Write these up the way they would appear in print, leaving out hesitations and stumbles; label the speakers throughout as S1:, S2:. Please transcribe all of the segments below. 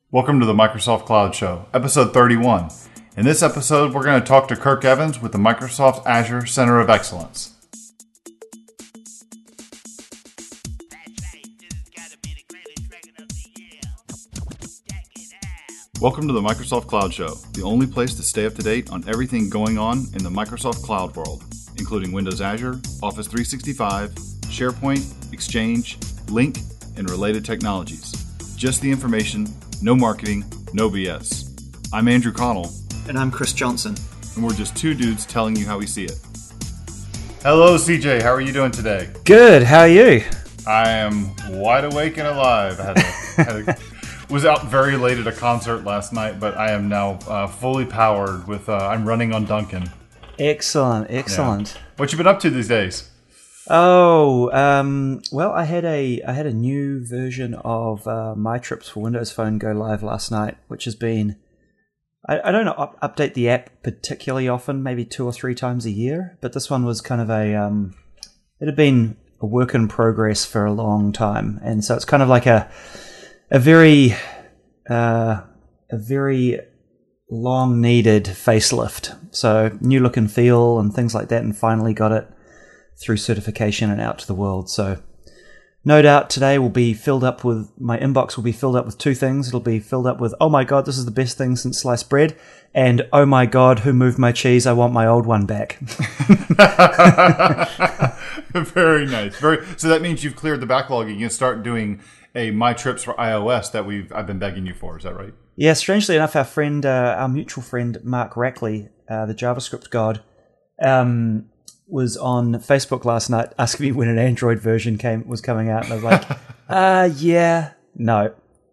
S1: Welcome to the Microsoft Cloud Show, episode 31. In this episode, we're going to talk to Kirk Evans with the Microsoft Azure Center of Excellence. Welcome to the Microsoft Cloud Show, the only place to stay up to date on everything going on in the Microsoft Cloud world, including Windows Azure, Office 365, SharePoint, Exchange, Lync, and related technologies. Just the information, no marketing, no BS. I'm Andrew Connell.
S2: And I'm Chris Johnson.
S1: And we're just two dudes telling you how we see it. Hello, CJ. How are you doing today?
S2: Good. How are you?
S1: I am wide awake and alive. Was out very late at a concert last night, but I am now fully powered with, I'm running on Duncan.
S2: Excellent.
S1: Yeah. What you been up to these days?
S2: Well, I had a new version of My Trips for Windows Phone go live last night, which has been, I don't know, update the app particularly often, maybe 2 or 3 times a year, but this one was kind of it had been a work in progress for a long time, and so it's kind of like a very long needed facelift. So new look and feel and things like that, and finally got it through certification and out to the world. So no doubt today will be filled up with, my inbox will be filled up with 2 things. It'll be filled up with, oh my God, this is the best thing since sliced bread. And oh my God, who moved my cheese? I want my old one back.
S1: Very nice. So that means you've cleared the backlog and you can start doing a My Trips for iOS that I've been begging you for. Is that right?
S2: Yeah, strangely enough, our mutual friend, Mark Rackley, the JavaScript god, was on Facebook last night asking me when an Android version was coming out, and I was like, no.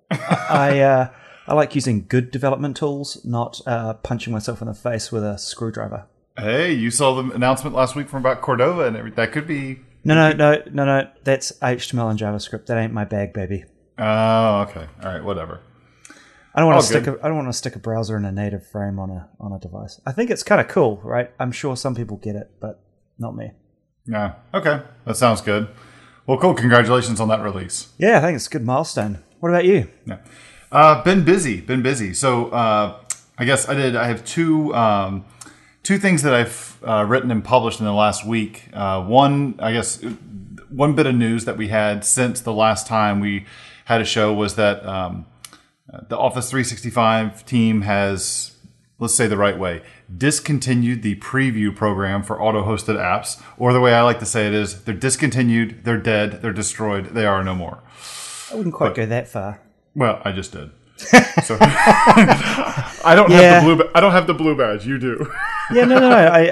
S2: I like using good development tools, not punching myself in the face with a screwdriver.
S1: Hey, you saw the announcement last week from about Cordova and everything. That could be...
S2: No. That's HTML and JavaScript. That ain't my bag, baby.
S1: Oh, okay. All right, whatever.
S2: I don't want to stick a browser in a native frame on a device. I think it's kind of cool, right? I'm sure some people get it, but not me.
S1: Yeah. Okay. That sounds good. Well, cool. Congratulations on that release.
S2: Yeah, I think it's a good milestone. What about you?
S1: Yeah. Been busy. So I guess I have two things that I've written and published in the last week. One bit of news that we had since the last time we had a show was that the Office 365 team has, let's say the right way, discontinued the preview program for auto-hosted apps. Or the way I like to say it is, they're discontinued, they're dead, they're destroyed, they are no more.
S2: I wouldn't quite go that far.
S1: Well, I just did. So I don't have the blue badge. You do.
S2: Yeah, no.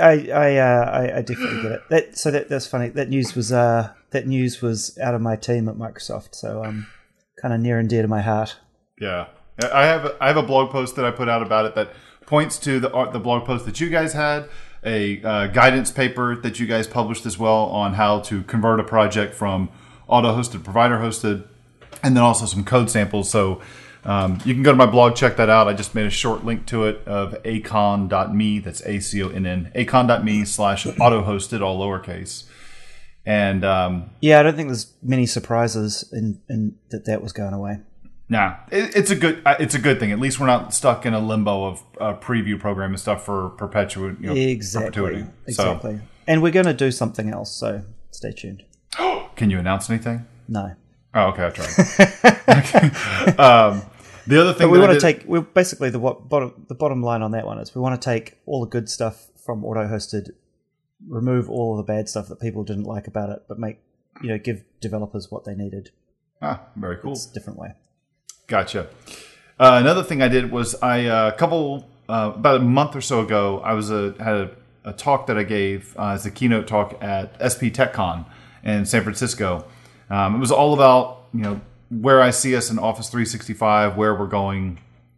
S2: I definitely get it. That's funny. That news was out of my team at Microsoft, so kind of near and dear to my heart.
S1: Yeah, I have a blog post that I put out about it that points to the blog post that you guys had, a guidance paper that you guys published as well on how to convert a project from auto-hosted to provider-hosted, and then also some code samples. So you can go to my blog, check that out. I just made a short link to it of acon.me. That's ACONN. acon.me/auto-hosted, all lowercase. And I
S2: don't think there's many surprises in that was going away.
S1: Nah, it's a good thing. At least we're not stuck in a limbo of preview program and stuff for perpetuity.
S2: Exactly.
S1: So.
S2: And we're going to do something else, so stay tuned.
S1: Can you announce anything?
S2: No.
S1: Oh, okay, I'll try. Okay. The other thing,
S2: but we want to take. We're basically the bottom line on that one is we want to take all the good stuff from auto-hosted, remove all of the bad stuff that people didn't like about it, but give developers what they needed.
S1: Ah, very cool.
S2: It's a different way.
S1: Gotcha. Another thing I did was about a month or so ago, I had a talk that I gave as a keynote talk at SP TechCon in San Francisco. It was all about where I see us in Office 365, where we're going,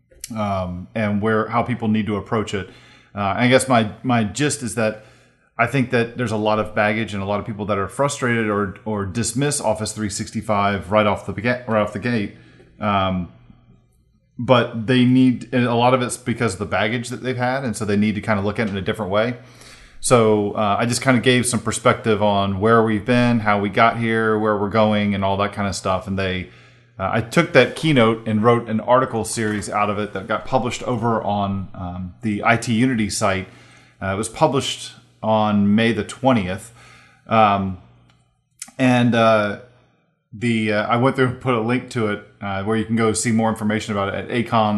S1: and how people need to approach it. I guess my gist is that I think that there's a lot of baggage and a lot of people that are frustrated or dismiss Office 365 right off the gate. But they need, and a lot of it's because of the baggage that they've had, and so they need to kind of look at it in a different way. So I just kind of gave some perspective on where we've been, how we got here, where we're going, and all that kind of stuff. And they I took that keynote and wrote an article series out of it that got published over on the IT Unity site. It was published on May the 20th. I went through and put a link to it where you can go see more information about it at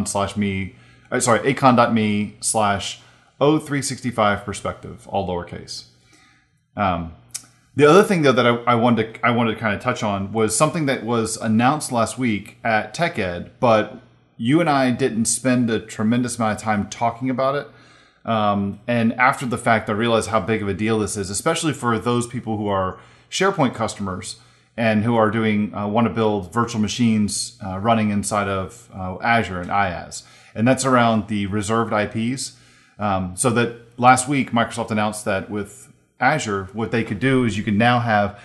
S1: acon.me/o365 perspective, all lowercase. The other thing though that I wanted to kind of touch on was something that was announced last week at TechEd, but you and I didn't spend a tremendous amount of time talking about it. And after the fact, I realized how big of a deal this is, especially for those people who are SharePoint customers and who are want to build virtual machines running inside of Azure and IaaS. And that's around the reserved IPs. So that last week, Microsoft announced that with Azure, what they could do is you can now have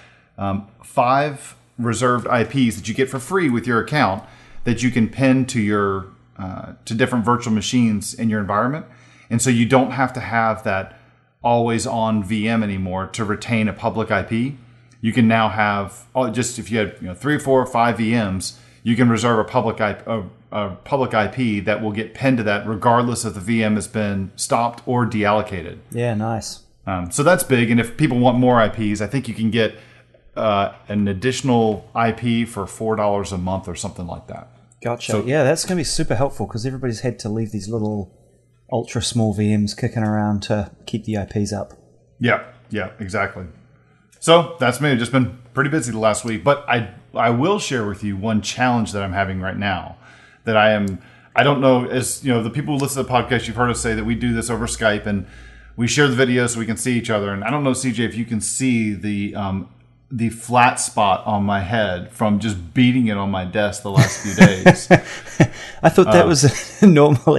S1: 5 reserved IPs that you get for free with your account that you can pin to your to different virtual machines in your environment. And so you don't have to have that always on VM anymore to retain a public IP. You can now have just if you had 3, 4, or 5 VMs, you can reserve a public IP that will get pinned to that regardless if the VM has been stopped or deallocated.
S2: Yeah, nice.
S1: So that's big. And if people want more IPs, I think you can get an additional IP for $4 a month or something like that.
S2: Gotcha. So, yeah, that's going to be super helpful because everybody's had to leave these little ultra small VMs kicking around to keep the IPs up. Yeah, exactly. So that's me. I've just been pretty busy the last week. But I will share with you one challenge that I'm having right now that I don't know, as the people who listen to the podcast, you've heard us say that we do this over Skype and we share the video so we can see each other. And I don't know, CJ, if you can see the flat spot on my head from just beating it on my desk the last few days. I thought that was a normal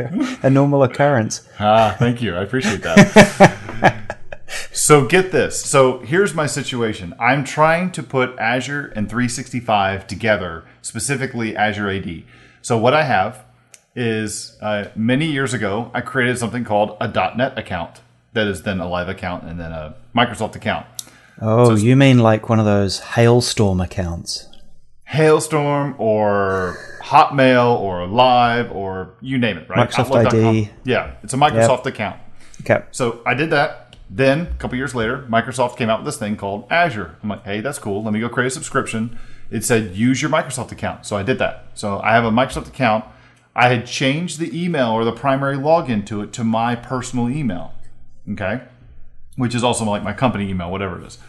S2: occurrence.
S1: Thank you. I appreciate that. So get this. So here's my situation. I'm trying to put Azure and 365 together, specifically Azure AD. So what I have is many years ago, I created something called a .NET account that is then a live account and then a Microsoft account.
S2: Oh, so you mean like one of those Hailstorm accounts?
S1: Hailstorm or Hotmail or Live or you name it, right?
S2: Microsoft ID.
S1: Yeah, it's a Microsoft account.
S2: Okay.
S1: So I did that. Then a couple years later, Microsoft came out with this thing called Azure. I'm like, hey, that's cool. Let me go create a subscription. It said, use your Microsoft account. So I did that. So I have a Microsoft account. I had changed the email or the primary login to it to my personal email, okay, which is also like my company email, whatever it is.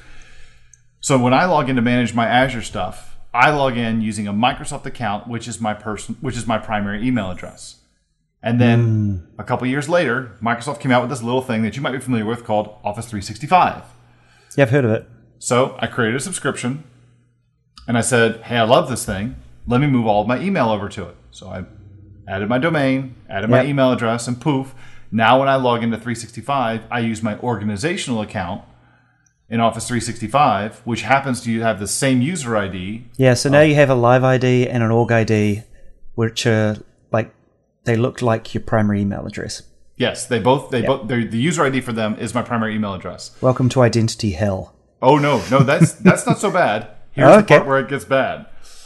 S1: So when I log in to manage my Azure stuff, I log in using a Microsoft account, which is my primary email address. And then a couple years later, Microsoft came out with this little thing that you might be familiar with called Office 365.
S2: Yeah, I've heard of it.
S1: So I created a subscription, and I said, hey, I love this thing. Let me move all of my email over to it. So I added my domain, added my email address, and poof. Now when I log into 365, I use my organizational account in Office 365, which happens to have the same user ID.
S2: Yeah, so now you have a live ID and an org ID, which are like, they look like your primary email address.
S1: Yes, the user ID for them is my primary email address.
S2: Welcome to identity hell.
S1: Oh, no, that's not so bad. Here's the part where it gets bad.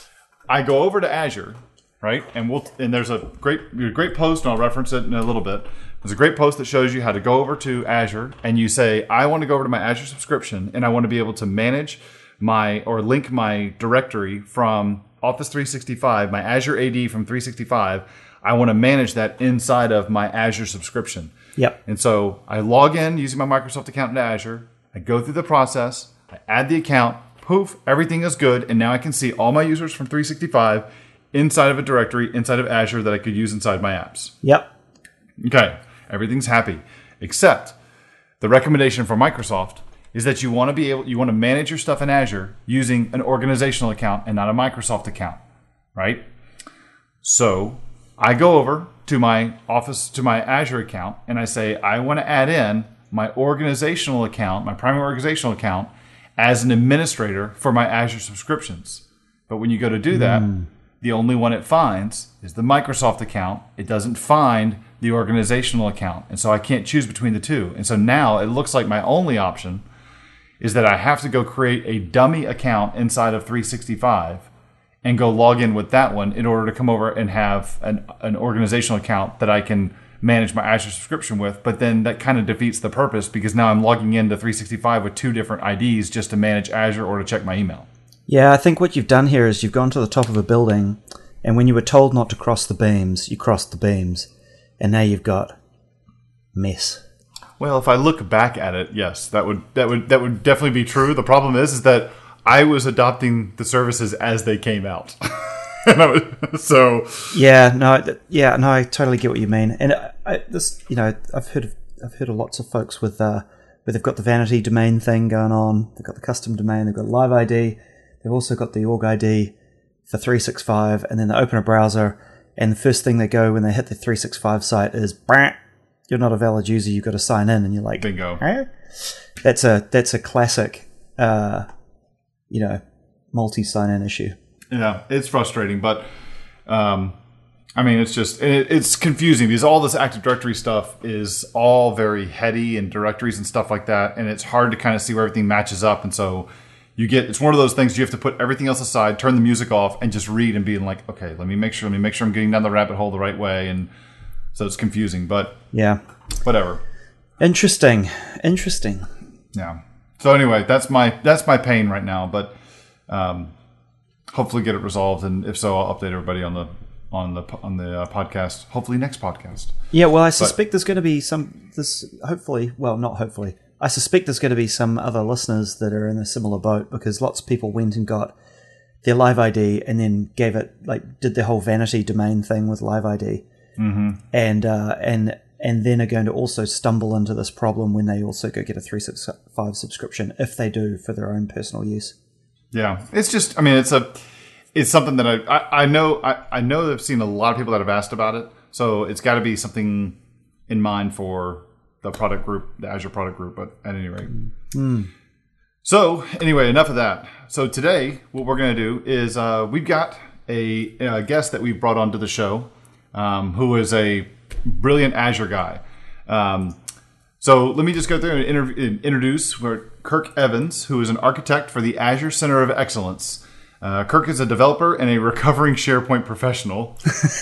S1: I go over to Azure, right? And there's a great post, and I'll reference it in a little bit. There's a great post that shows you how to go over to Azure, and you say, I want to go over to my Azure subscription, and I want to be able to manage link my directory from Office 365, my Azure AD from 365. I want to manage that inside of my Azure subscription.
S2: Yep.
S1: And so I log in using my Microsoft account into Azure. I go through the process. I add the account. Poof, everything is good. And now I can see all my users from 365 inside of a directory, inside of Azure that I could use inside my apps.
S2: Yep.
S1: Okay. Everything's happy. Except the recommendation from Microsoft is that you want to manage your stuff in Azure using an organizational account and not a Microsoft account, right? So I go over to my Azure account and I say, I want to add in my organizational account, my primary organizational account, as an administrator for my Azure subscriptions. But when you go to do that, the only one it finds is the Microsoft account. It doesn't find the organizational account. And so I can't choose between the two. And so now it looks like my only option is that I have to go create a dummy account inside of 365 and go log in with that one in order to come over and have an organizational account that I can manage my Azure subscription with. But then that kind of defeats the purpose because now I'm logging into 365 with 2 different IDs just to manage Azure or to check my email.
S2: Yeah, I think what you've done here is you've gone to the top of a building, and when you were told not to cross the beams, you crossed the beams, and now you've got mess.
S1: Well, if I look back at it, yes, that would definitely be true. The problem is that I was adopting the services as they came out. So
S2: I totally get what you mean. And I've heard of lots of folks with where they've got the vanity domain thing going on. They've got the custom domain. They've got Live ID. They've also got the org ID for 365, and then they open a browser, and the first thing they go when they hit the 365 site is, "You're not a valid user. You've got to sign in." And you're like,
S1: "Bingo!"
S2: Huh? That's a classic, multi sign-in issue.
S1: Yeah, it's frustrating, but it's confusing because all this Active Directory stuff is all very heady and directories and stuff like that, and it's hard to kind of see where everything matches up, and so it's one of those things you have to put everything else aside, turn the music off, and just read and be like, okay, let me make sure I'm getting down the rabbit hole the right way, and so it's confusing, but
S2: yeah,
S1: whatever.
S2: Interesting.
S1: Yeah. So anyway, that's my pain right now, but hopefully get it resolved, and if so, I'll update everybody on the podcast. Hopefully next podcast.
S2: Yeah. Well, I suspect there's going to be I suspect there's going to be some other listeners that are in a similar boat because lots of people went and got their Live ID and then did the whole vanity domain thing with Live ID, and then are going to also stumble into this problem when they also go get a 365 subscription if they do for their own personal use.
S1: Yeah, it's just, it's something that I know I've seen a lot of people that have asked about it, so it's got to be something in mind for the product group, the Azure product group, but at any rate. So anyway, enough of that. So today, what we're going to do is we've got a guest that we've brought onto the show who is a brilliant Azure guy. So let me just go through and introduce Kirk Evans, who is an architect for the Azure Center of Excellence. Kirk is a developer and a recovering SharePoint professional.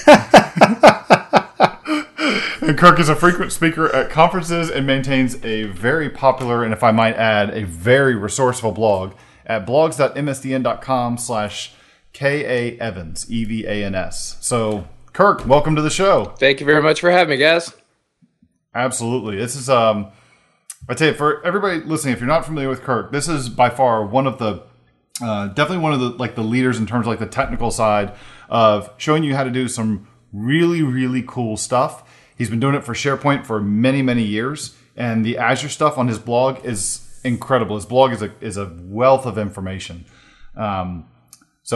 S1: And Kirk is a frequent speaker at conferences and maintains a very popular, and if I might add, a very resourceful blog at blogs.msdn.com/KAEvans, EVANS. So, Kirk, welcome to the show.
S3: Thank you very much for having me, guys.
S1: Absolutely. This is, I tell you, for everybody listening, if you're not familiar with Kirk, this is by far one of the, definitely one of the leaders in terms of the technical side of showing you how to do some really, really cool stuff. He's been doing it for SharePoint for many, many years, and the Azure stuff on his blog is incredible. His blog is a wealth of information. That's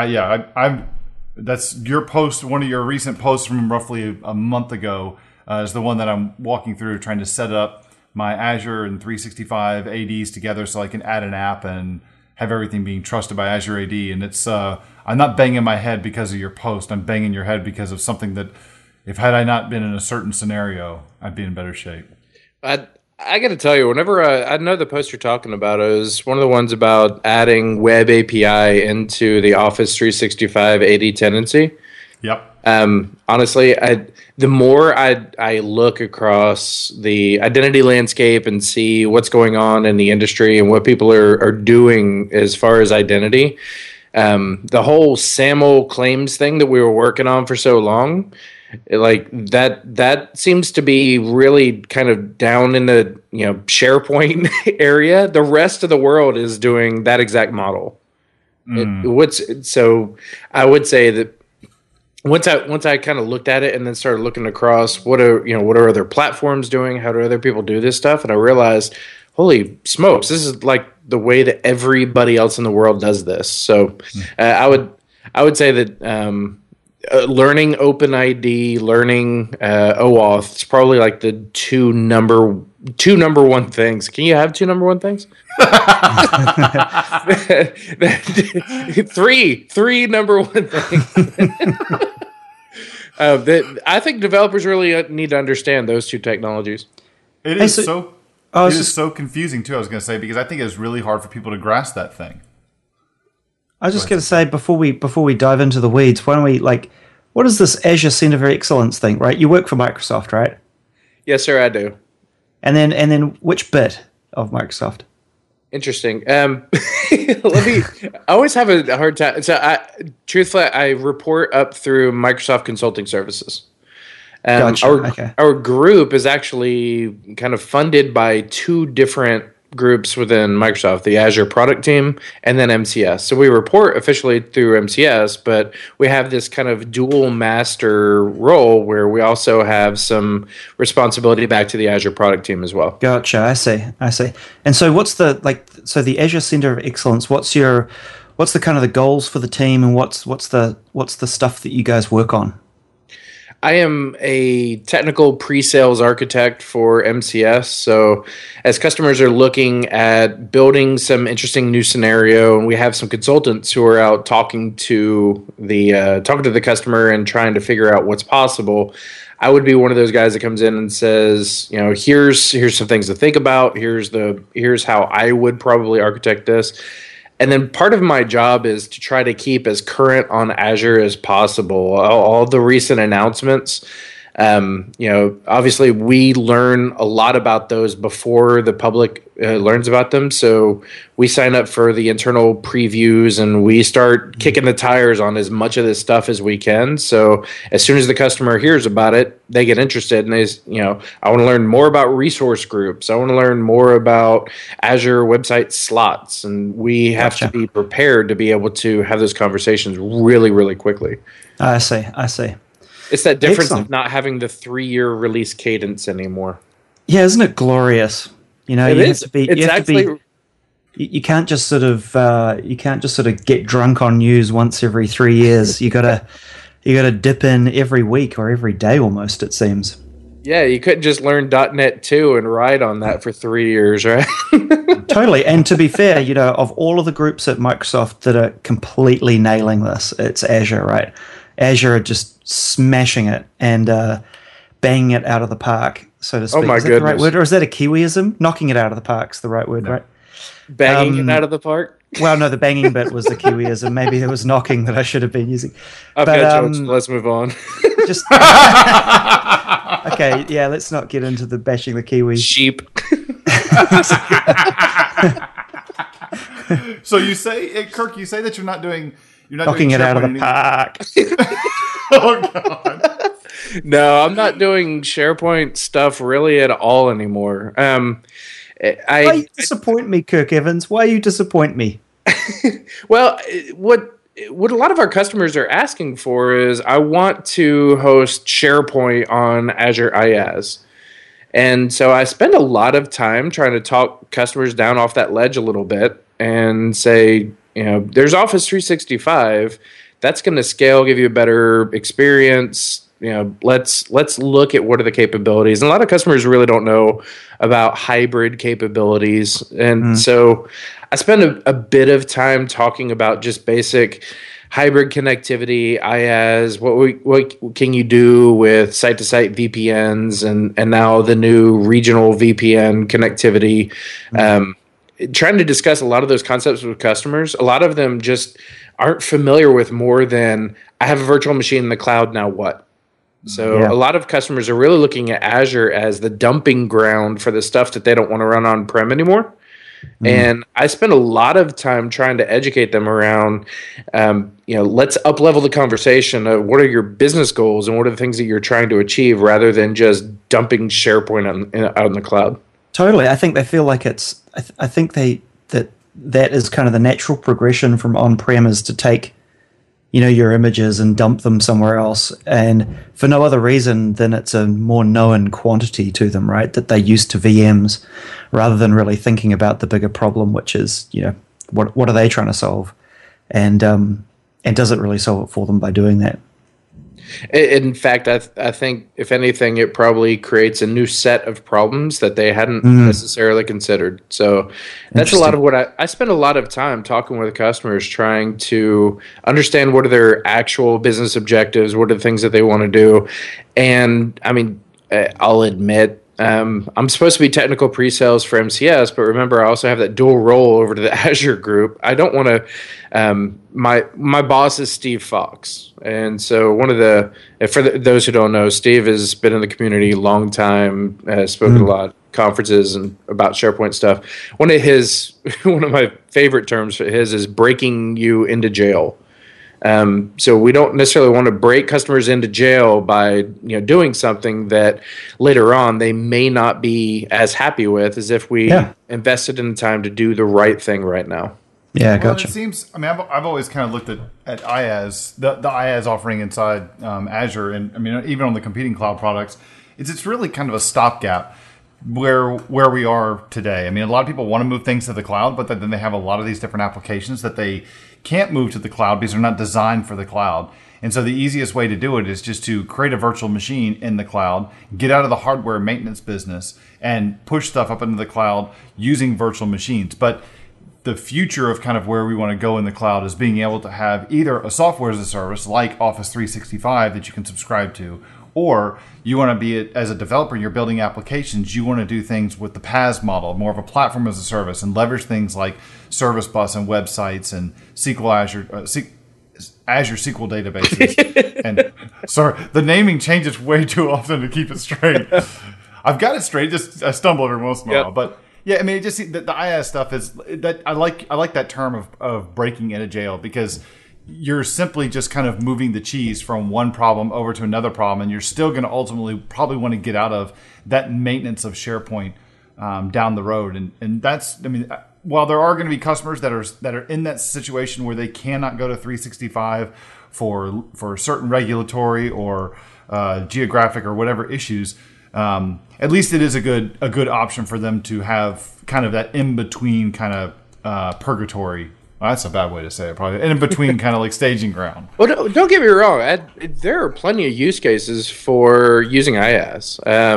S1: your post. One of your recent posts from roughly a month ago is the one that I'm walking through, trying to set up my Azure and 365 ADs together so I can add an app and have everything being trusted by Azure AD. And it's I'm not banging my head because of your post. I'm banging your head because of something that, had I not been in a certain scenario, I'd be in better shape.
S3: I got to tell you, whenever I know the post you're talking about is one of the ones about adding Web API into the Office 365 AD tenancy.
S1: Yep.
S3: Honestly, the more I look across the identity landscape and see what's going on in the industry and what people are doing as far as identity, the whole SAML claims thing that we were working on for so long, that seems to be really kind of down in the SharePoint area. The rest of the world is doing that exact model. So I would say that once I kind of looked at it and then started looking across what are other platforms doing, how do other people do this stuff, and I realized, holy smokes, this is like the way that everybody else in the world does this. So I would say that learning OpenID, learning OAuth, it's probably like the two number one things. Can you have two number one things? three number one things. I think developers really need to understand those two technologies.
S1: It is so confusing too. I was going to say, because I think it's really hard for people to grasp that thing.
S2: I was just going to say before we dive into the weeds, why don't we what is this Azure Center of Excellence thing? Right, you work for Microsoft, right?
S3: Yes, sir, I do.
S2: And then which bit of Microsoft?
S3: Interesting. I always have a hard time. So, truthfully, I report up through Microsoft Consulting Services.
S2: Gotcha.
S3: Our group is actually kind of funded by two different groups within Microsoft, the Azure product team and then MCS. So we report officially through MCS, but we have this kind of dual master role where we also have some responsibility back to the Azure product team as well.
S2: Gotcha. I see. And so what's the the Azure Center of Excellence, what's the kind of the goals for the team, and what's the stuff that you guys work on?
S3: I am a technical pre-sales architect for MCS. So as customers are looking at building some interesting new scenario, and we have some consultants who are out talking to the customer and trying to figure out what's possible, I would be one of those guys that comes in and says, here's some things to think about. Here's how I would probably architect this. And then part of my job is to try to keep as current on Azure as possible. All the recent announcements, obviously we learn a lot about those before the public learns about them. So we sign up for the internal previews and we start kicking the tires on as much of this stuff as we can. So as soon as the customer hears about it, they get interested and I want to learn more about resource groups. I want to learn more about Azure website slots. And we have to be prepared to be able to have those conversations really, really quickly.
S2: I see.
S3: It's that difference of not having the 3-year release cadence anymore.
S2: Yeah, isn't it glorious? You can't just sort of get drunk on news once every 3 years. You gotta dip in every week or every day almost, it seems.
S3: Yeah, you couldn't just learn .NET 2 and ride on that for 3 years, right?
S2: Totally. And to be fair, of all of the groups at Microsoft that are completely nailing this, it's Azure, right? Azure are just smashing it and banging it out of the park, so to speak.
S3: Oh my
S2: is that
S3: goodness.
S2: the right word, or is that a Kiwiism? Knocking it out of the park's the right word, right?
S3: Banging it out of the park?
S2: Well, no, the banging bit was the Kiwiism. Maybe there was knocking that I should have been using.
S3: Okay, George, let's move on.
S2: Just okay, yeah, let's not get into the bashing the Kiwi.
S3: Sheep.
S1: So you say, Kirk, that you're not
S2: knocking it out of the park.
S1: Oh God!
S3: No, I'm not doing SharePoint stuff really at all anymore.
S2: Why you disappoint me, Kirk Evans? Why you disappoint me?
S3: Well, what a lot of our customers are asking for is I want to host SharePoint on Azure IaaS. And so I spend a lot of time trying to talk customers down off that ledge a little bit and say, there's Office 365. That's going to scale, give you a better experience. Let's look at what are the capabilities. And a lot of customers really don't know about hybrid capabilities. And so I spend a bit of time talking about just basic hybrid connectivity, IaaS, what can you do with site-to-site VPNs and now the new regional VPN connectivity. Trying to discuss a lot of those concepts with customers. A lot of them just aren't familiar with more than, I have a virtual machine in the cloud, now what? So a lot of customers are really looking at Azure as the dumping ground for the stuff that they don't want to run on-prem anymore. And I spend a lot of time trying to educate them around, let's up-level the conversation of what are your business goals and what are the things that you're trying to achieve rather than just dumping SharePoint out in the cloud.
S2: Totally. I think they feel like it's, I think that is kind of the natural progression from on-prem is to take, your images and dump them somewhere else. And for no other reason than it's a more known quantity to them, right? That they're used to VMs rather than really thinking about the bigger problem, which is, what are they trying to solve? And does it really solve it for them by doing that?
S3: In fact, I think, if anything, it probably creates a new set of problems that they hadn't necessarily considered. So that's a lot of what I spend a lot of time talking with customers, trying to understand what are their actual business objectives, what are the things that they want to do. And, I mean, I'll admit, I'm supposed to be technical pre-sales for MCS, but remember, I also have that dual role over to the Azure group. I don't want to. My boss is Steve Fox, and so those who don't know, Steve has been in the community a long time, spoken a lot at conferences and about SharePoint stuff. One of my favorite terms for his is breaking you into jail. So we don't necessarily want to break customers into jail by doing something that later on they may not be as happy with as if we invested in the time to do the right thing right now.
S2: Yeah, gotcha.
S1: Well, it seems. I mean, I've always kind of looked at IaaS, the IaaS offering inside Azure, and I mean even on the competing cloud products, it's really kind of a stopgap where we are today. I mean, a lot of people want to move things to the cloud, but then they have a lot of these different applications that they can't move to the cloud because they're not designed for the cloud. And so the easiest way to do it is just to create a virtual machine in the cloud, get out of the hardware maintenance business, and push stuff up into the cloud using virtual machines. But the future of kind of where we want to go in the cloud is being able to have either a software as a service like Office 365 that you can subscribe to, or you want to be, as a developer, you're building applications, you want to do things with the PaaS model, more of a platform as a service, and leverage things like Service Bus and websites and Azure SQL databases. And sorry, the naming changes way too often to keep it straight. I've got it straight, just I stumble every once in a while. But yeah, I mean, it just the IaaS stuff is that I like that term of breaking into jail, because you're simply just kind of moving the cheese from one problem over to another problem, and you're still going to ultimately probably want to get out of that maintenance of SharePoint down the road. And that's, I mean, while there are going to be customers that are in that situation where they cannot go to 365 for certain regulatory or geographic or whatever issues, at least it is a good option for them to have kind of that in between kind of purgatory. Well, that's a bad way to say it, probably. And in between, kind of like staging ground.
S3: Well, don't get me wrong. There are plenty of use cases for using IaaS.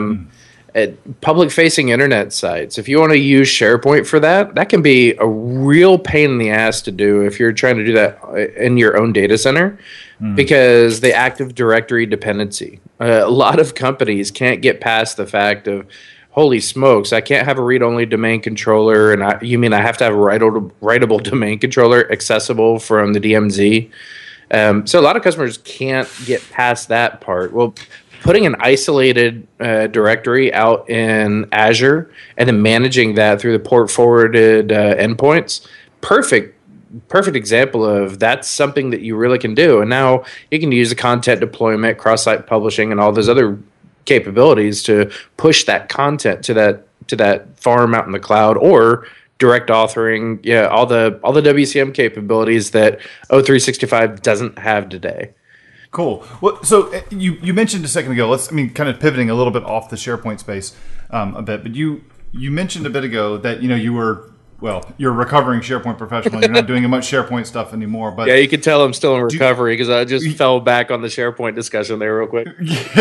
S3: At public-facing internet sites, if you want to use SharePoint for that can be a real pain in the ass to do if you're trying to do that in your own data center, because the Active Directory dependency. A lot of companies can't get past the fact of, holy smokes, I can't have a read-only domain controller, and you mean I have to have a writable domain controller accessible from the DMZ? So a lot of customers can't get past that part. Well, putting an isolated directory out in Azure and then managing that through the port-forwarded endpoints, perfect example of that's something that you really can do. And now you can use the content deployment, cross-site publishing, and all those other capabilities to push that content to that farm out in the cloud, or direct authoring, all the WCM capabilities that O365 doesn't have today.
S1: Cool. Well, so you mentioned a second ago. Kind of pivoting a little bit off the SharePoint space a bit, but you mentioned a bit ago that you're a recovering SharePoint professional. You're not doing much SharePoint stuff anymore. But
S3: yeah, you can tell I'm still in recovery because I just fell back on the SharePoint discussion there real quick.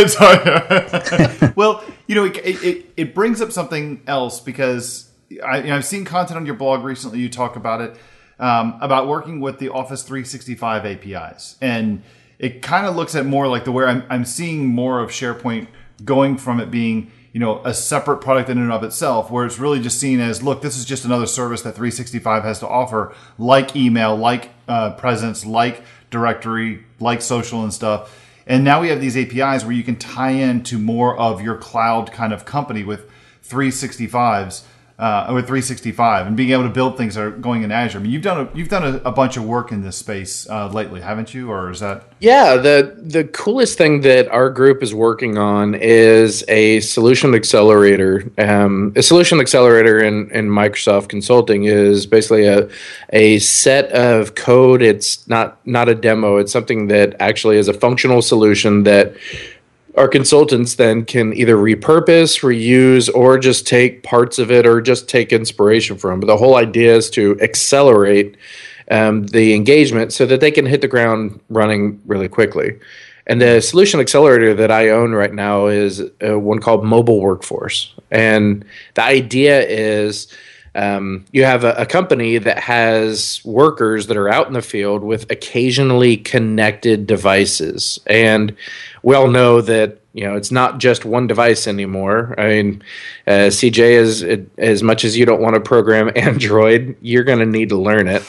S1: Well, it brings up something else, because I've seen content on your blog recently. You talk about it, about working with the Office 365 APIs, and it kind of looks at more like where I'm seeing more of SharePoint going from it being a separate product in and of itself, where it's really just seen as, look, this is just another service that 365 has to offer, like email, like presence, like directory, like social and stuff. And now we have these APIs where you can tie into more of your cloud kind of company with 365s. With 365 and being able to build things that are going in Azure. I mean, you've done a bunch of work in this space lately, haven't you? Or is that? Yeah,
S3: the coolest thing that our group is working on is a solution accelerator. A solution accelerator in Microsoft Consulting is basically a set of code. It's not a demo. It's something that actually is a functional solution that our consultants then can either repurpose, reuse, or just take parts of it or just take inspiration from. But the whole idea is to accelerate the engagement so that they can hit the ground running really quickly. And the solution accelerator that I own right now is one called Mobile Workforce. And the idea is you have a company that has workers that are out in the field with occasionally connected devices. And we all know that it's not just one device anymore. I mean, CJ, as much as you don't want to program Android, you're going to need to learn it.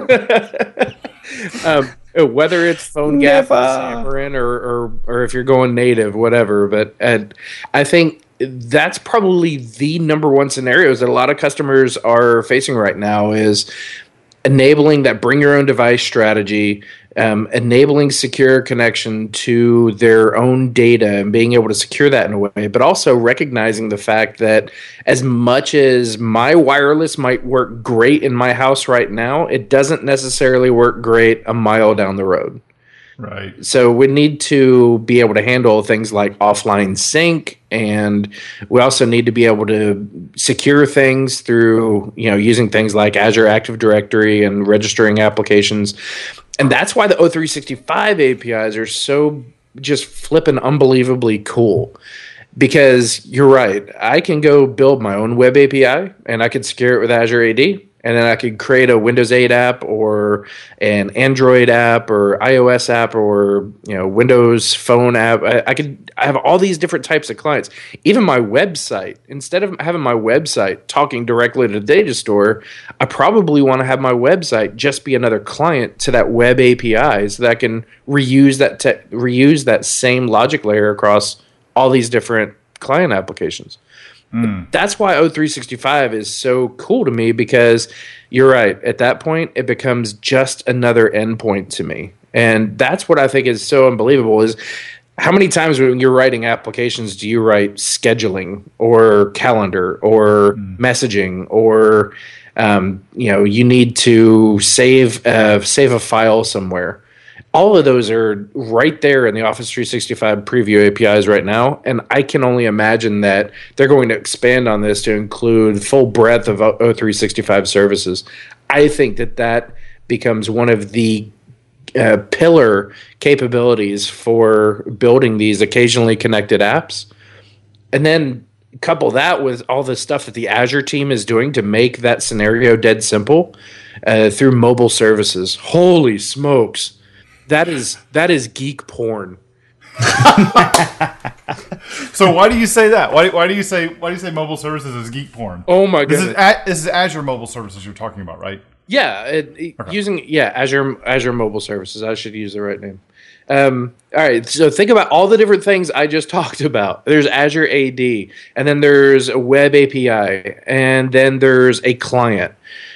S3: Whether it's PhoneGap or Xamarin or if you're going native, whatever. But I think that's probably the number one scenarios that a lot of customers are facing right now is enabling that bring your own device strategy, enabling secure connection to their own data and being able to secure that in a way, but also recognizing the fact that as much as my wireless might work great in my house right now, it doesn't necessarily work great a mile down the road.
S1: Right.
S3: So we need to be able to handle things like offline sync, and we also need to be able to secure things through, using things like Azure Active Directory and registering applications. And that's why the O365 APIs are so just flipping unbelievably cool. Because you're right, I can go build my own web API and I could secure it with Azure AD. And then I could create a Windows 8 app or an Android app or iOS app or Windows Phone app. I have all these different types of clients. Even my website, instead of having my website talking directly to the data store, I probably want to have my website just be another client to that web API so that I can reuse that same logic layer across all these different client applications. That's why O365 is so cool to me, because you're right. At that point, it becomes just another endpoint to me. And that's what I think is so unbelievable is how many times when you're writing applications do you write scheduling or calendar or messaging or you need to save a file somewhere. All of those are right there in the Office 365 preview APIs right now, and I can only imagine that they're going to expand on this to include full breadth of O365 services. I think that becomes one of the pillar capabilities for building these occasionally connected apps. And then couple that with all the stuff that the Azure team is doing to make that scenario dead simple through mobile services. Holy smokes. That is geek porn.
S1: So why do you say that? Why do you say mobile services is geek porn?
S3: Oh my goodness!
S1: This is Azure mobile services you're talking about, right?
S3: Yeah, Azure mobile services. I should use the right name. All right, so think about all the different things I just talked about. There's Azure AD, and then there's a web API, and then there's a client.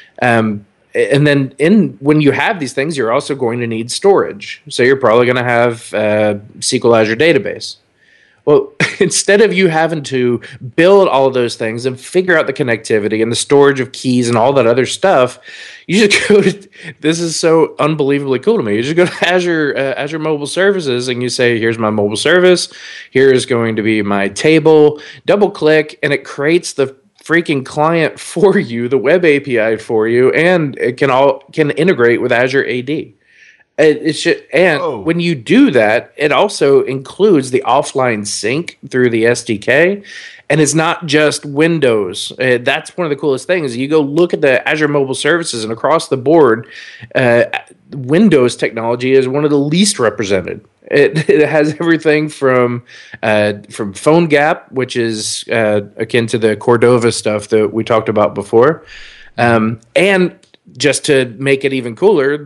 S3: And then when you have these things, you're also going to need storage. So you're probably going to have SQL Azure Database. Well, instead of you having to build all of those things and figure out the connectivity and the storage of keys and all that other stuff, you just go to, this is so unbelievably cool to me. You just go to Azure Mobile Services and you say, here's my mobile service. Here is going to be my table. Double click and it creates the freaking client for you, the web API for you, and it can integrate with Azure AD. When you do that, it also includes the offline sync through the SDK, and it's not just Windows. That's one of the coolest things. You go look at the Azure Mobile Services, and across the board, Windows technology is one of the least represented. It has everything from PhoneGap, which is akin to the Cordova stuff that we talked about before, and just to make it even cooler,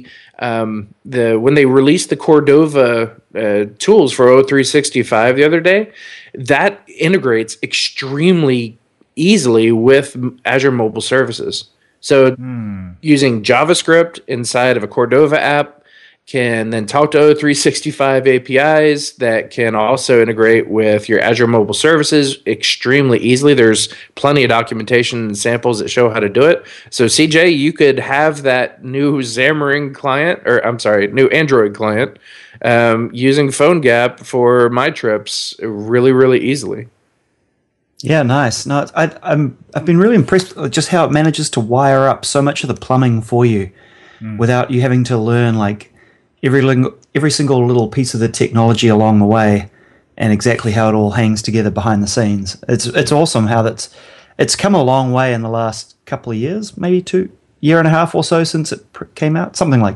S3: when they released the Cordova tools for O365 the other day, that integrates extremely easily with Azure Mobile Services. So using JavaScript inside of a Cordova app can then talk to O365 APIs that can also integrate with your Azure Mobile Services extremely easily. There's plenty of documentation and samples that show how to do it. So CJ, you could have that new Xamarin client, new Android client, using PhoneGap for my trips really, really easily.
S2: Yeah, nice. No, I've been really impressed with just how it manages to wire up so much of the plumbing for you without you having to learn like every single little piece of the technology along the way and exactly how it all hangs together behind the scenes. It's awesome how it's come a long way in the last couple of years, maybe year and a half or so since it came out, something like that.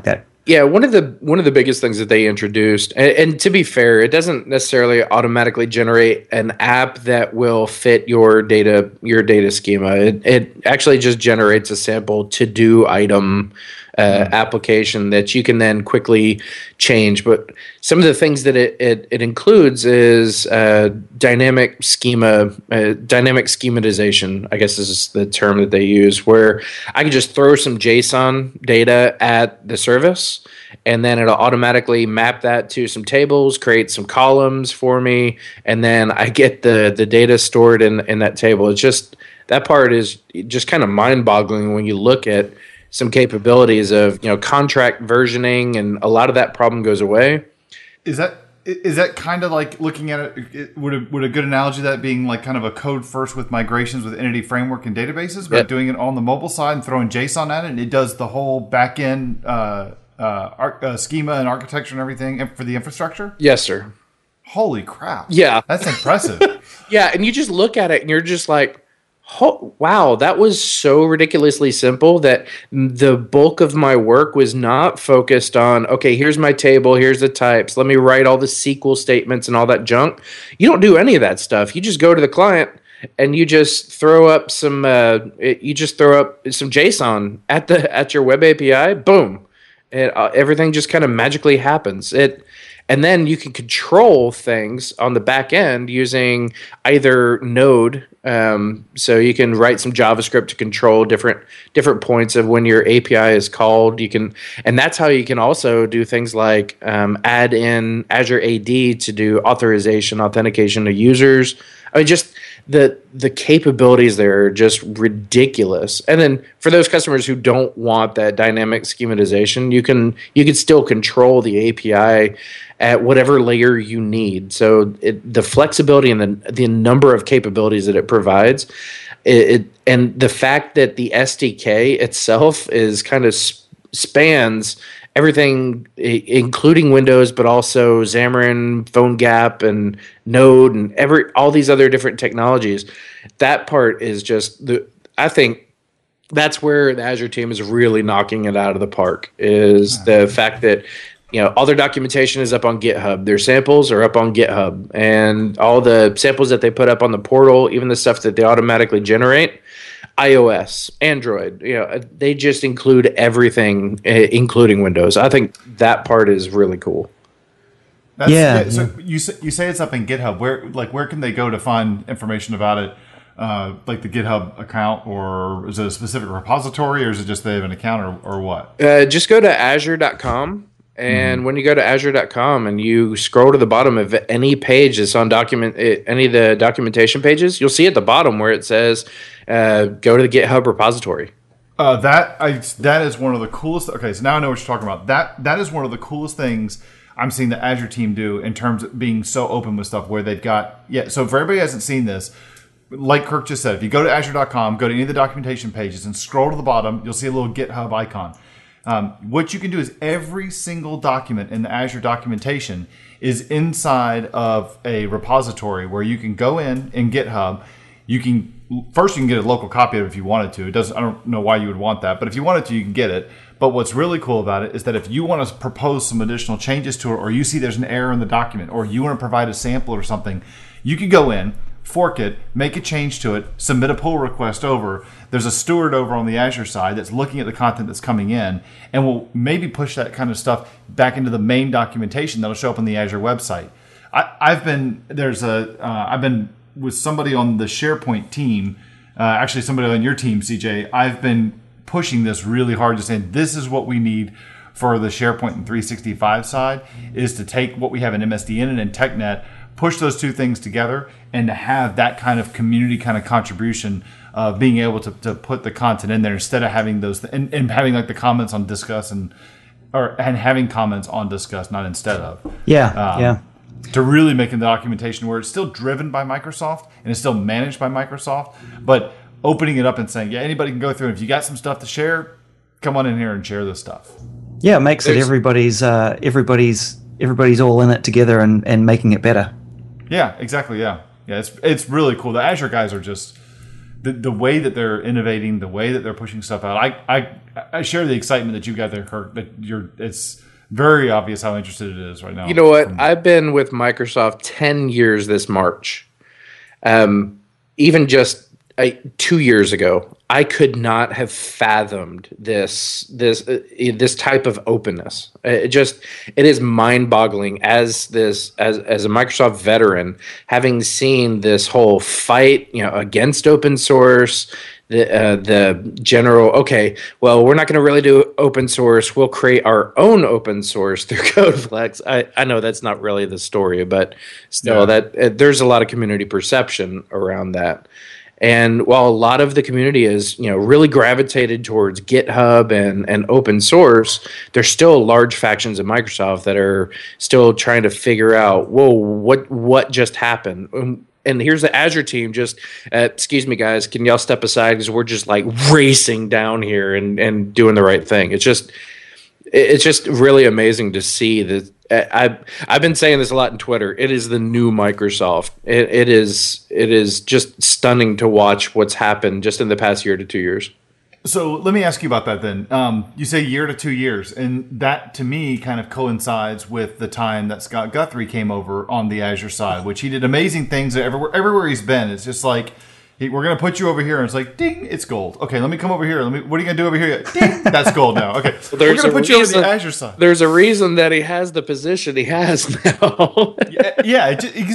S3: Yeah, one of the biggest things that they introduced, and to be fair, it doesn't necessarily automatically generate an app that will fit your data schema. It actually just generates a sample to do item application that you can then quickly change. But some of the things that it includes is dynamic schematization, I guess is the term that they use, where I can just throw some JSON data at the service, and then it'll automatically map that to some tables, create some columns for me, and then I get the data stored in that table. It's just, that part is just kind of mind-boggling when you look at some capabilities of, contract versioning, and a lot of that problem goes away.
S1: Is that kind of like looking at it? Would a good analogy of that being like kind of a code first with migrations with Entity Framework and databases, but doing it on the mobile side and throwing JSON at it, and it does the whole back end schema and architecture and everything for the infrastructure?
S3: Yes, sir.
S1: Holy crap!
S3: Yeah,
S1: that's impressive.
S3: Yeah, and you just look at it and you're just like, oh, wow, that was so ridiculously simple that the bulk of my work was not focused on, okay, here's my table, here's the types, let me write all the SQL statements and all that junk. You don't do any of that stuff. You just go to the client and you just throw up some JSON at your web API. Boom, everything just kind of magically happens. And then you can control things on the back end using either Node. So you can write some JavaScript to control different points of when your API is called. And that's how you can also do things like add in Azure AD to do authentication to users. I mean, just the capabilities there are just ridiculous. And then for those customers who don't want that dynamic schematization, you can still control the API at whatever layer you need. So the flexibility and the number of capabilities that it provides, and the fact that the SDK itself is kind of spans everything, including Windows, but also Xamarin, PhoneGap, and Node, and all these other different technologies. That part is just I think that's where the Azure team is really knocking it out of the park. Is the fact that all their documentation is up on GitHub. Their samples are up on GitHub, and all the samples that they put up on the portal, even the stuff that they automatically generate. iOS, Android, they just include everything, including Windows. I think that part is really cool.
S1: So you say it's up in GitHub. Where can they go to find information about it? Like the GitHub account, or is it a specific repository, or is it just they have an account, or what?
S3: Just go to azure.com. And when you go to azure.com and you scroll to the bottom of any page that's on any of the documentation pages, you'll see at the bottom where it says, go to the GitHub repository.
S1: That is one of the coolest. Okay, so now I know what you're talking about. That is one of the coolest things I'm seeing the Azure team do in terms of being so open with stuff, where they've got, so for everybody who hasn't seen this, like Kirk just said, if you go to azure.com, go to any of the documentation pages and scroll to the bottom, you'll see a little GitHub icon. What you can do is every single document in the Azure documentation is inside of a repository where you can go in GitHub. You can get a local copy of it if you wanted to. I don't know why you would want that, but if you wanted to, you can get it. But what's really cool about it is that if you want to propose some additional changes to it, or you see there's an error in the document, or you want to provide a sample or something, you can go in, fork it, make a change to it, submit a pull request over. There's a steward over on the Azure side that's looking at the content that's coming in, and will maybe push that kind of stuff back into the main documentation that'll show up on the Azure website. I've been with somebody on the SharePoint team, actually somebody on your team, CJ. I've been pushing this really hard, just saying this is what we need for the SharePoint and 365 side, is to take what we have in MSDN and TechNet, push those two things together, and to have that kind of community kind of contribution of being able to put the content in there instead of having those and having like the comments on Discuss and having comments on Discuss, not instead of. To really making the documentation where it's still driven by Microsoft and it's still managed by Microsoft, but opening it up and saying, anybody can go through, and if you got some stuff to share, come on in here and share this stuff.
S2: Yeah, it makes it everybody's all in it together and making it better.
S1: Yeah, exactly. Yeah, it's really cool. The Azure guys are just the way that they're innovating, the way that they're pushing stuff out. I share the excitement that you got there, Kirk. That it's very obvious how interested it is right now.
S3: You know what? I've been with Microsoft 10 years this March. Even just 2 years ago, I could not have fathomed this type of openness. It is mind-boggling as a Microsoft veteran, having seen this whole fight, against open source. The general, okay, well, we're not going to really do open source. We'll create our own open source through CodeFlex. I know that's not really the story, but still, there's a lot of community perception around that. And while a lot of the community is, really gravitated towards GitHub and open source, there's still large factions of Microsoft that are still trying to figure out, whoa, what just happened? And here's the Azure team just, excuse me, guys, can y'all step aside because we're just like racing down here and doing the right thing. It's just really amazing to see that. I've been saying this a lot in Twitter. It is the new Microsoft. It is just stunning to watch what's happened just in the past year to 2 years.
S1: So let me ask you about that then. You say year to 2 years, and that to me kind of coincides with the time that Scott Guthrie came over on the Azure side, which he did amazing things everywhere he's been. It's just like, we're going to put you over here, and it's like, ding, it's gold. Okay, let me come over here. What are you going to do over here? Ding, that's gold now. Okay, we're going to put you on the Azure side.
S3: There's a reason that he has the position he has now.
S1: yeah.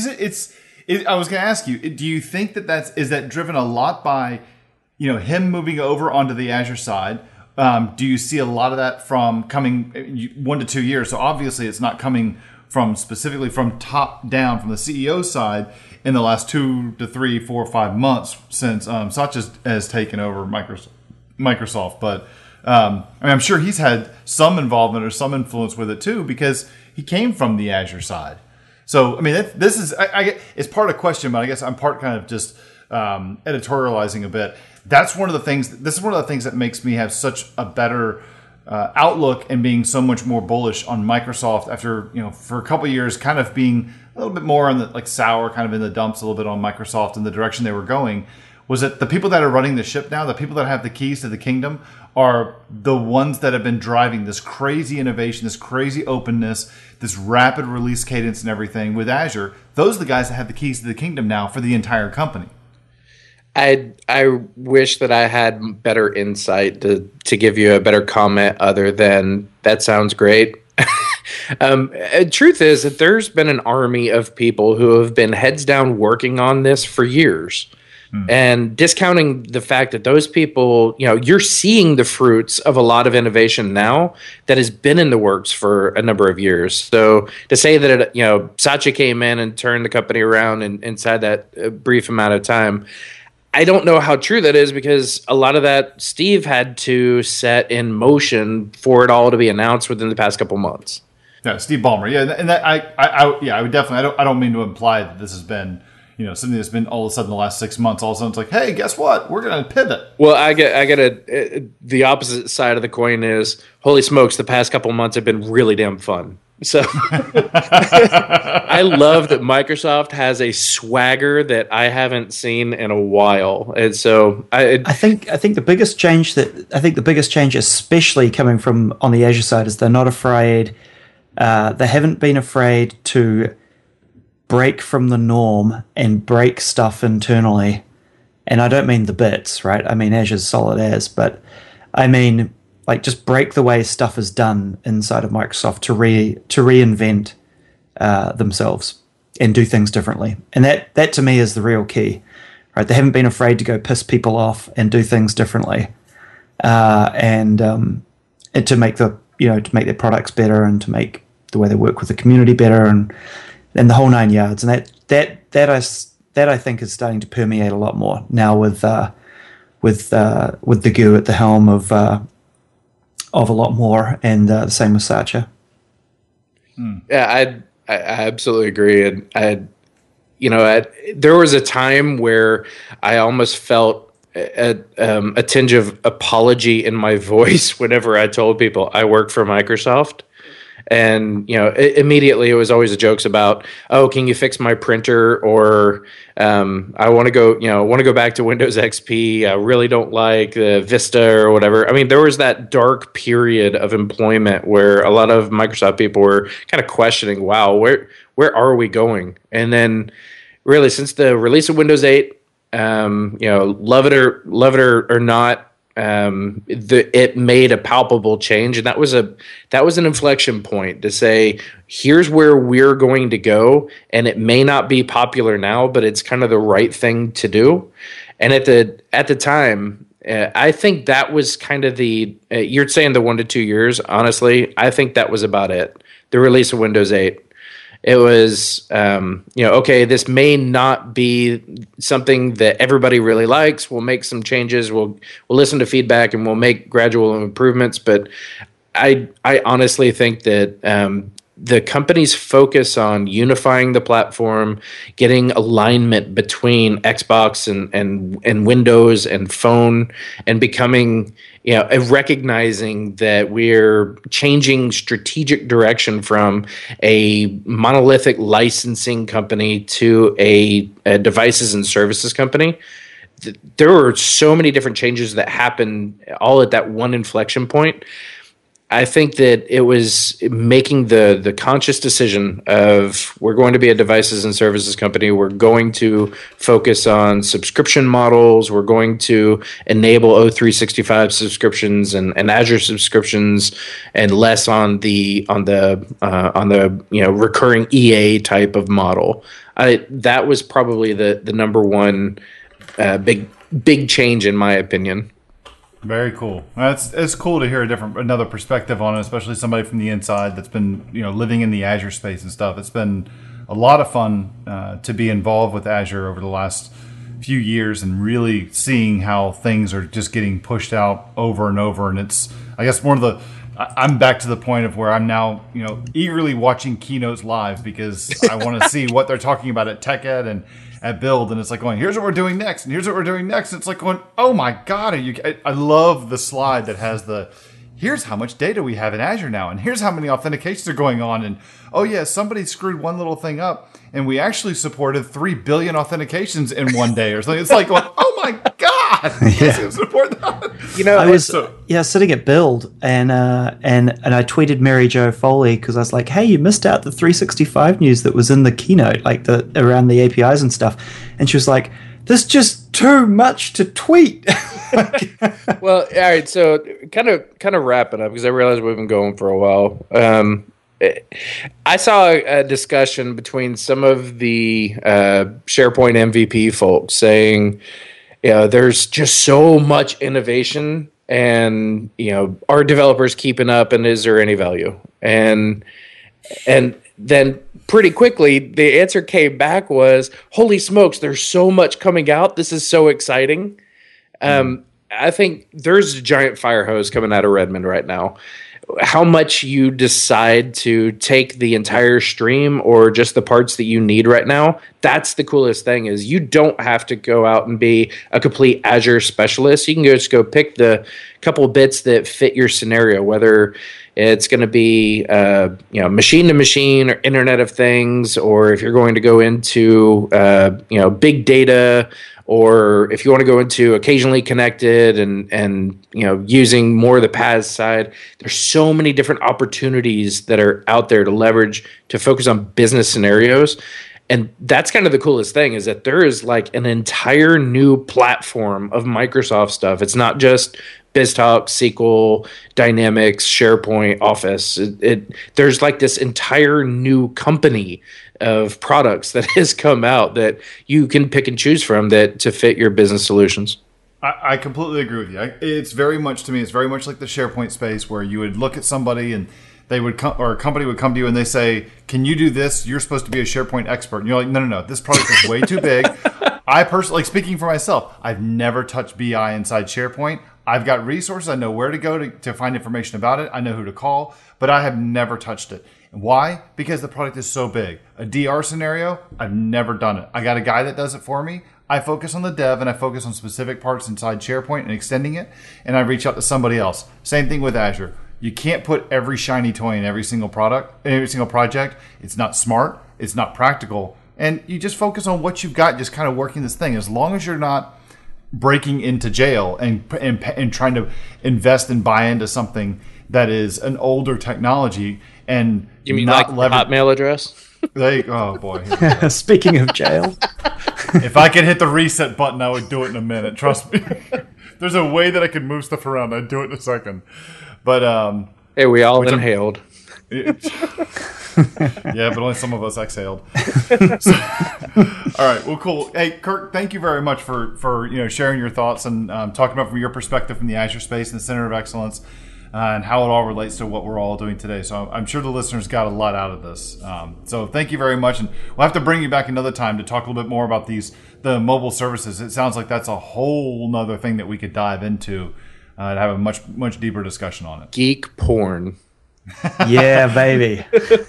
S1: I was going to ask you, do you think is that driven a lot by, him moving over onto the Azure side? Do you see a lot of that from coming 1 to 2 years? So obviously, it's not coming specifically from top down, from the CEO side, in the last 2 to 3, 4, 5 months since Satya has taken over Microsoft. But I'm sure he's had some involvement or some influence with it too, because he came from the Azure side. So, this is it's part of the question, but I guess I'm part kind of just editorializing a bit. This is one of the things that makes me have such a better outlook and being so much more bullish on Microsoft after, for a couple of years kind of being a little bit more on the sour, kind of in the dumps a little bit on Microsoft and the direction they were going, was that the people that are running the ship now, the people that have the keys to the kingdom, are the ones that have been driving this crazy innovation, this crazy openness, this rapid release cadence and everything with Azure. Those are the guys that have the keys to the kingdom now for the entire company.
S3: I wish that I had better insight to give you a better comment other than that sounds great. Truth is that there's been an army of people who have been heads down working on this for years. And discounting the fact that those people, you're seeing the fruits of a lot of innovation now that has been in the works for a number of years. So to say that, Satya came in and turned the company around inside that brief amount of time, I don't know how true that is, because a lot of that Steve had to set in motion for it all to be announced within the past couple months.
S1: Yeah, Steve Ballmer. Yeah, and that I would definitely. I don't mean to imply that this has been something that's been all of a sudden the last 6 months. All of a sudden it's like, hey, guess what? We're going to pivot.
S3: Well, the opposite side of the coin is, holy smokes, the past couple months have been really damn fun. So I love that Microsoft has a swagger that I haven't seen in a while, and so I
S2: think the biggest change especially coming from on the Azure side, is they're not afraid. They haven't been afraid to break from the norm and break stuff internally, and I don't mean the bits, right? I mean Azure's solid as, but I mean, like, just break the way stuff is done inside of Microsoft to reinvent themselves and do things differently. And that to me is the real key, right? They haven't been afraid to go piss people off and do things differently, and to make their products better and to make the way they work with the community better and the whole 9 yards. And that I think is starting to permeate a lot more now with the GU at the helm of a lot more, and the same with Satya.
S3: Yeah, I absolutely agree. And there was a time where I almost felt a tinge of apology in my voice whenever I told people I work for Microsoft. And immediately it was always the jokes about, oh, can you fix my printer? Or I want to go back to Windows XP. I really don't like Vista or whatever. I mean, there was that dark period of employment where a lot of Microsoft people were kind of questioning, wow, where are we going? And then really since the release of Windows 8, love it or not, it made a palpable change, and that was an inflection point to say, here's where we're going to go, and it may not be popular now, but it's kind of the right thing to do. And at the time, I think that was kind of you're saying the 1 to 2 years. Honestly, I think that was about it. The release of Windows 8. It was, okay, this may not be something that everybody really likes. We'll make some changes. We'll listen to feedback and we'll make gradual improvements. But I honestly think that the company's focus on unifying the platform, getting alignment between Xbox and Windows and phone, and becoming, recognizing that we're changing strategic direction from a monolithic licensing company to a devices and services company. There were so many different changes that happened all at that one inflection point. I think that it was making the conscious decision of, we're going to be a devices and services company. We're going to focus on subscription models. We're going to enable O365 subscriptions and Azure subscriptions, and less on the recurring EA type of model. That was probably the number one big change in my opinion.
S1: Very cool. It's cool to hear another perspective on it, especially somebody from the inside that's been living in the Azure space and stuff. It's been a lot of fun to be involved with Azure over the last few years and really seeing how things are just getting pushed out over and over. And it's, I guess, I'm back to the point of where I'm now eagerly watching keynotes live because I want to see what they're talking about at TechEd and at Build, and it's like going, here's what we're doing next, and here's what we're doing next. And it's like going, oh my God, I love the slide that has here's how much data we have in Azure now, and here's how many authentications are going on, and oh yeah, somebody screwed one little thing up, and we actually supported 3 billion authentications in one day or something. It's like going, oh my God,
S2: yeah.
S1: Support that.
S2: I was sitting at Build, and I tweeted Mary Jo Foley because I was like, hey, you missed out the 365 news that was in the keynote, like around the APIs and stuff, and she was like, there's just too much to tweet.
S3: Well, all right, so kind of wrapping up because I realize we've been going for a while. I saw a discussion between some of the SharePoint MVP folks saying, there's just so much innovation, and are developers keeping up, and is there any value? And then pretty quickly the answer came back was, holy smokes, there's so much coming out. This is so exciting. I think there's a giant fire hose coming out of Redmond right now. How much you decide to take the entire stream or just the parts that you need right now, that's the coolest thing, is you don't have to go out and be a complete Azure specialist. You can just go pick the couple bits that fit your scenario, whether it's going to be machine to machine or Internet of Things, or if you're going to go into big data, or if you want to go into occasionally connected and using more of the PaaS side. There's so many different opportunities that are out there to leverage to focus on business scenarios. And that's kind of the coolest thing, is that there is like an entire new platform of Microsoft stuff. It's not just BizTalk, SQL, Dynamics, SharePoint, Office. There's like this entire new company of products that has come out that you can pick and choose from to fit your business solutions.
S1: I completely agree with you. It's very much like the SharePoint space, where you would look at somebody and they would come, or a company would come to you and they say, can you do this? You're supposed to be a SharePoint expert. And you're like, no. This product is way too big. I personally, speaking for myself, I've never touched BI inside SharePoint. I've got resources. I know where to go to find information about it. I know who to call, but I have never touched it. Why? Because the product is so big. A DR scenario, I've never done it. I got a guy that does it for me. I focus on the dev and I focus on specific parts inside SharePoint and extending it, and I reach out to somebody else. Same thing with Azure. You can't put every shiny toy in every single product, in every single project. It's not smart. It's not practical. And you just focus on what you've got, just kind of working this thing. As long as you're not breaking into jail and trying to invest and buy into something that is an older technology and
S3: you mean
S1: not
S3: like Hotmail address?
S1: Oh boy!
S2: Speaking of jail,
S1: if I could hit the reset button, I would do it in a minute. Trust me. There's a way that I could move stuff around. I'd do it in a second. But
S3: hey, we all inhaled.
S1: Yeah, but only some of us exhaled. So, all right, well, cool. Hey, Kirk, thank you very much for sharing your thoughts and talking about from your perspective from the Azure space and the Center of Excellence and how it all relates to what we're all doing today. So I'm sure the listeners got a lot out of this. So thank you very much, and we'll have to bring you back another time to talk a little bit more about the mobile services. It sounds like that's a whole nother thing that we could dive into and have a much deeper discussion on it.
S3: Geek porn.
S2: Yeah, baby.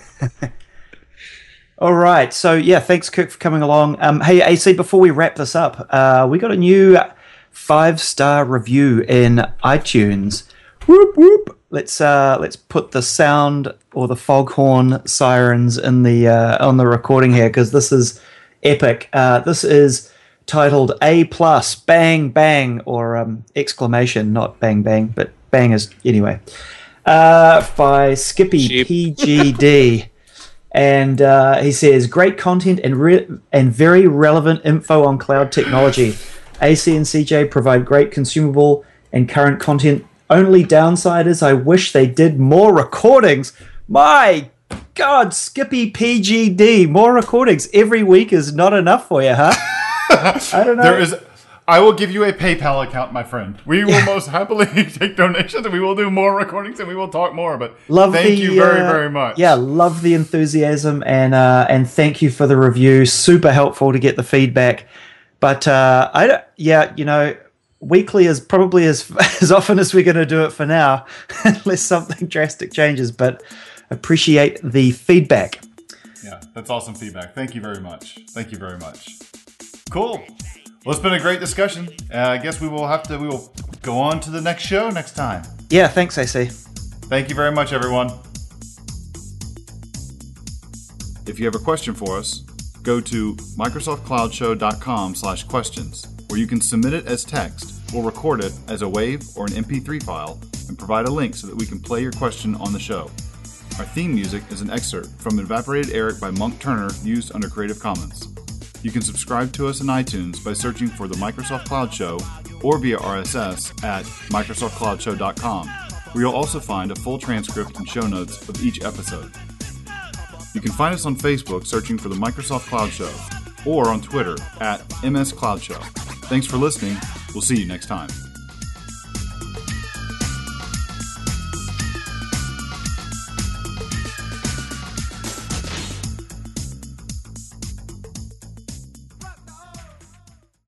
S2: All right. So, yeah, thanks, Kirk, for coming along. Hey, AC, before we wrap this up, we got a new 5-star review in iTunes. Whoop, whoop. Let's put the sound or the foghorn sirens in the on the recording here, because this is epic. This is titled A+, bang, bang, or exclamation, not bang, bang, but bang is, anyway. By Skippy PGD, and he says, great content and very relevant info on cloud technology. AC and CJ provide great consumable and current content. Only downside is I wish they did more recordings. My God, Skippy PGD, more recordings every week is not enough for you, huh? I don't know.
S1: I will give you a PayPal account, my friend. We will most happily take donations, and we will do more recordings, and we will talk more. But thank you very, very much.
S2: Yeah, love the enthusiasm, and thank you for the review. Super helpful to get the feedback. But weekly is probably as often as we're going to do it for now, unless something drastic changes. But appreciate the feedback.
S1: Yeah, that's awesome feedback. Thank you very much. Thank you very much. Cool. Well, it's been a great discussion. I guess we will go on to the next show next time.
S2: Yeah, thanks, AC.
S1: Thank you very much, everyone. If you have a question for us, go to microsoftcloudshow.com/questions, where you can submit it as text or record it as a WAV or an MP3 file and provide a link so that we can play your question on the show. Our theme music is an excerpt from Evaporated Eric by Monk Turner, used under Creative Commons. You can subscribe to us in iTunes by searching for the Microsoft Cloud Show or via RSS at microsoftcloudshow.com, where you'll also find a full transcript and show notes of each episode. You can find us on Facebook searching for the Microsoft Cloud Show or on Twitter at MS Cloud Show. Thanks for listening. We'll see you next time.